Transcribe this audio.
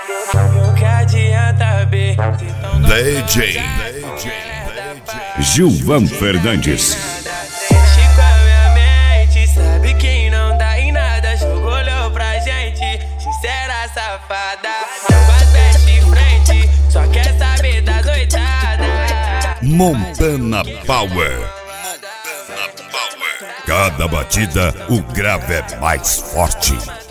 E o que adianta, B? DJ Gilvan Fernandes. Mexe com a minha mente, sabe quem não dá em nada. Jogou olhou pra gente, sincera safada. Não faz best frente, só quer saber da doidada. Montana Power. Cada batida o grave é mais forte.